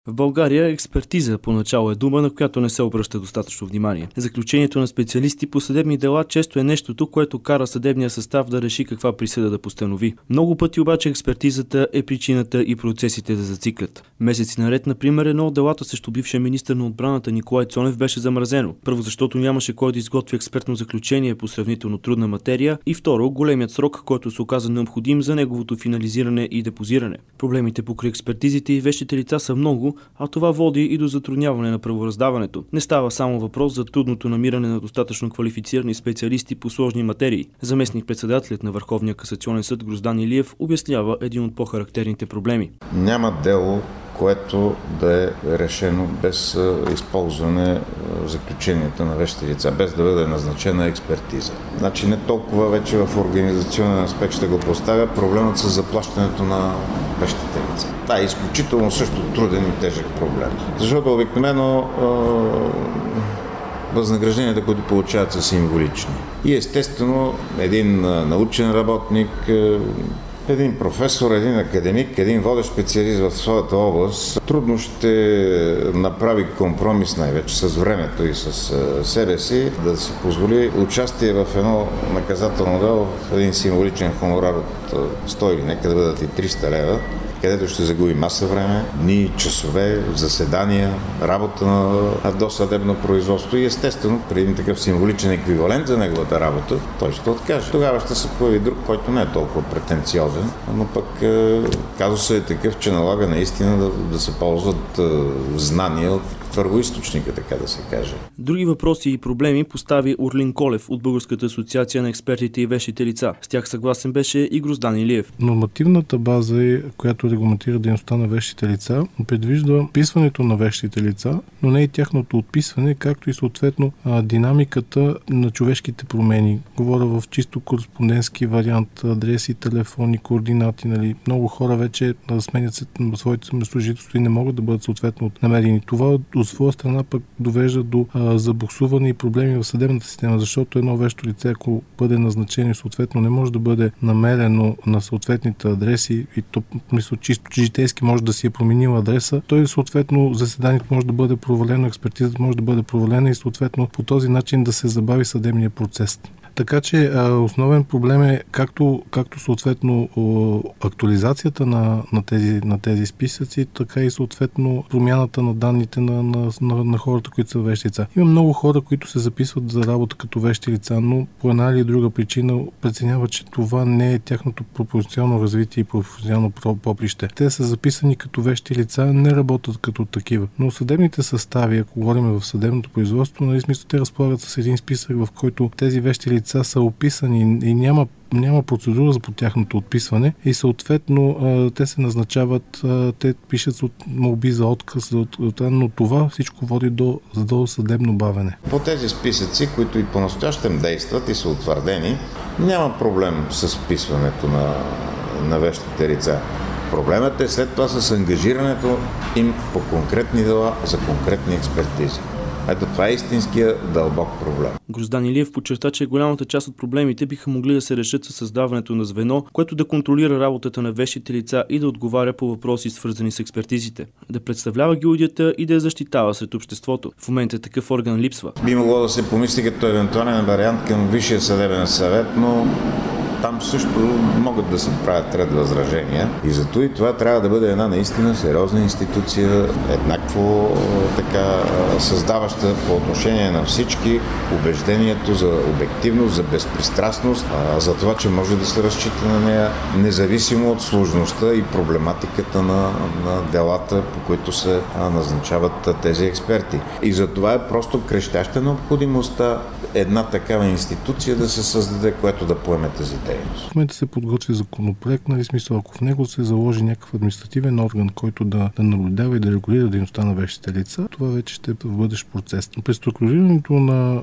В България експертиза поначало е дума, на която не се обръща достатъчно внимание. Заключението на специалисти по съдебни дела често е нещото, което кара съдебния състав да реши каква присъда да постанови. Много пъти обаче експертизата е причината и процесите да зациклят. Месеци наред, например, едно от делата срещу бившия министър на отбраната Николай Цонев беше замразено. Първо, защото нямаше кой да изготви експертно заключение по сравнително трудна материя, и второ, големият срок, който се оказа необходим за неговото финализиране и депозиране. Проблемите покрай експертизите и вещите лица са много, а това води и до затрудняване на правораздаването. Не става само въпрос за трудното намиране на достатъчно квалифицирани специалисти по сложни материи. Заместник-председателят на Върховния касационен съд Гроздан Илиев обяснява един от по-характерните проблеми. Няма дело, което да е решено без използване заключенията на вещи лица, без да бъде назначена експертиза. Значи не толкова вече в организационен аспект ще го поставя проблемът с заплащането на вещите лица. Това е изключително също труден и тежък проблем. Защото обикновено възнагражденията, които получават, са символични. И естествено един научен работник, един професор, един академик, един водещ специалист в своята област трудно ще направи компромис, най-вече с времето и с себе си, да си позволи участие в едно наказателно дело, в един символичен хонорар от 100 или нека да бъдат и 300 лева, където ще загуби маса време, дни, часове, заседания, работа на досъдебно производство и естествено, при един такъв символичен еквивалент за неговата работа, той ще откаже. Тогава ще се появи друг, който не е толкова претенциозен, но пък казусът е такъв, че налага наистина да се ползват знания от първоизточника, така да се каже. Други въпроси и проблеми постави Орлин Колев от Българската асоциация на експертите и вещите лица. С тях съгласен беше и Гроздан Илиев. Нормативната база, която регламентира дейността на вещите лица, предвижда вписването на вещите лица, но не и тяхното отписване, както и съответно динамиката на човешките промени. Говоря в чисто кореспондентски вариант, адреси, телефони, координати. Нали. Много хора вече сменят се на своите местожителство и не могат да бъдат съответно намерени. Това от своя страна пък довежда до забуксуване и проблеми в съдебната система, защото едно вещо лице, ако бъде назначено и съответно не може да бъде намерено на съответните адреси и то, мисля, чисто житейски може да си е променил адреса, той съответно заседанието може да бъде провалено, експертизата може да бъде провалена и съответно по този начин да се забави съдебния процес. Така че основен проблем е както съответно актуализацията на тези списъци, така и съответно промяната на данните на хората, които са вещи лица. Има много хора, които се записват за работа като вещи лица, но по една или друга причина преценяват, че това не е тяхното професионално развитие и професионално поприще. Те са записани като вещи лица, не работят като такива. Но съдебните състави, ако говорим в съдебното производство, нали смисъл, те разполагат с един списък, в който тези вещи лица са описани и няма процедура за по тяхното отписване и съответно те се назначават, те пишат молби за отказ, но това всичко води до съдебно бавене. По тези списъци, които и по-настоящем действат и са утвърдени, няма проблем с вписването на вещите лица. Проблемът е след това с ангажирането им по конкретни дела за конкретни експертизи. Ето това е истинския дълбок проблем. Гроздан Илиев подчерта, че голямата част от проблемите биха могли да се решат със създаването на звено, което да контролира работата на вещите лица и да отговаря по въпроси, свързани с експертизите. Да представлява гилдията и да я защитава сред обществото. В момента такъв орган липсва. Би могло да се помисли като евентуален вариант към Висшия съдебен съвет, но там също могат да се правят ред възражения и зато и това трябва да бъде една наистина сериозна институция, еднакво така създаваща по отношение на всички убеждението за обективност, за безпристрастност, за това, че може да се разчита на нея, независимо от сложността и проблематиката на делата, по които се назначават тези експерти. И за това е просто крещяща необходимостта една такава институция да се създаде, която да поеме тази дейност. В момента се подготвя законопроект, нали смисъл, ако в него се заложи някакъв административен орган, който да наблюдава и да регулира дейността на вещите лица, това вече ще е в бъдещ процес. Преструктурирането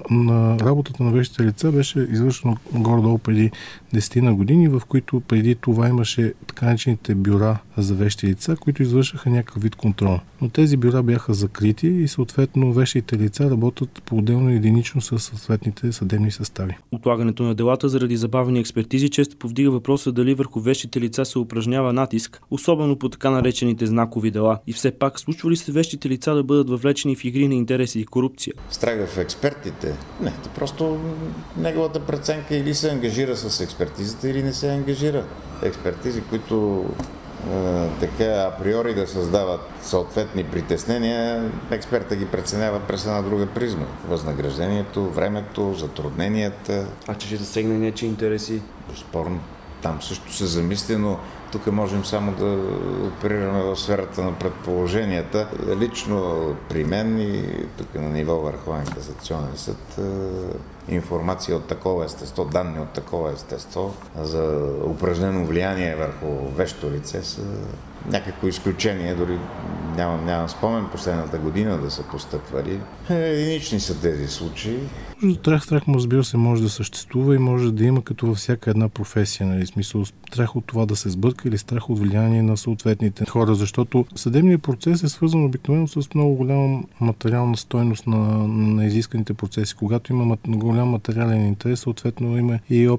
на работата на вещите лица беше извършено горе-долу преди 10 години, в които преди това имаше така наречените бюра за вещи лица, които извършаха някакъв вид контрол. Но тези бюра бяха закрити и съответно вещите лица работят по-отделно единично със съответно съответните съдебни състави. Отлагането на делата заради забавени експертизи често повдига въпроса дали върху вещите лица се упражнява натиск, особено по така наречените знакови дела. И все пак, случва ли се вещите лица да бъдат въвлечени в игри на интереси и корупция? Страга в експертите? Не, просто неговата преценка или се ангажира с експертизата, или не се ангажира. Експертизи, които така априори да създават съответни притеснения, експерта ги преценява през една друга призма. Възнаграждението, времето, затрудненията. А че ще засегне нечии интереси? Безспорно. Там също се замисли, но тук можем само да оперираме в сферата на предположенията. Лично при мен и тук на ниво Върховен касационен съд информация от такова естество, данни от такова естество за упражнено влияние върху вещо лице са някакво изключение, дори нямам спомен последната година да са постъпвали. Единични са тези случаи. Страх, разбира се, може да съществува и може да има като във всяка една професия, нали, смисъл страх от това да се сбърка или страх от влияние на съответните хора, защото съдебният процес е свързан обикновено с много голяма материална стойност на изисканите процеси. Когато има голям материален интерес, съответно има и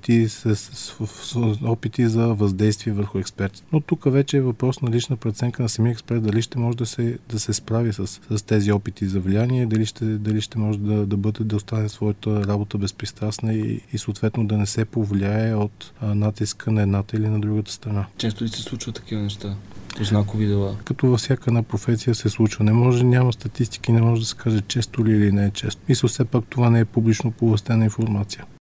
опити за въздействие върху експерти. Но тук вече е въпрос на лична преценка на самия експерт, дали ще може да се справи с тези опити за влияние, дали ще може да остане своята работа безпристрастна и съответно да не се повлияе от натиска на едната или на другата страна. Често ли се случва такива неща? Знакови дела? Като във всяка една професия се случва. Няма статистики, не може да се каже често ли или не е често. Мисля, все пак това не е публично оповестена информация.